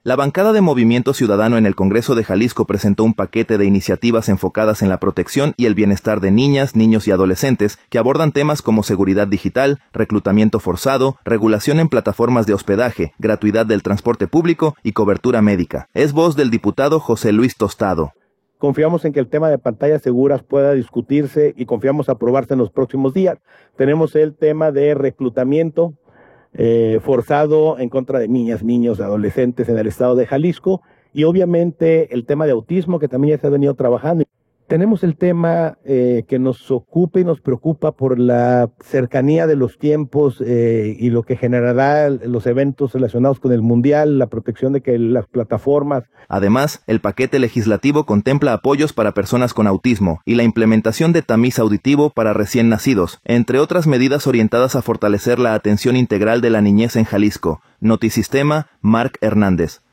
La bancada de Movimiento Ciudadano en el Congreso de Jalisco presentó un paquete de iniciativas enfocadas en la protección y el bienestar de niñas, niños y adolescentes que abordan temas como seguridad digital, reclutamiento forzado, regulación en plataformas de hospedaje, gratuidad del transporte público y cobertura médica. Es voz del diputado José Luis Tostado. Confiamos en que el tema de pantallas seguras pueda discutirse y confiamos aprobarse en los próximos días. Tenemos el tema de reclutamiento forzado en contra de niñas, niños, adolescentes en el estado de Jalisco y obviamente el tema de autismo que también ya se ha venido trabajando. Tenemos el tema que nos ocupa y nos preocupa por la cercanía de los tiempos y lo que generará los eventos relacionados con el Mundial, la protección de que las plataformas. Además, el paquete legislativo contempla apoyos para personas con autismo y la implementación de tamiz auditivo para recién nacidos, entre otras medidas orientadas a fortalecer la atención integral de la niñez en Jalisco. Notisistema, Marc Hernández.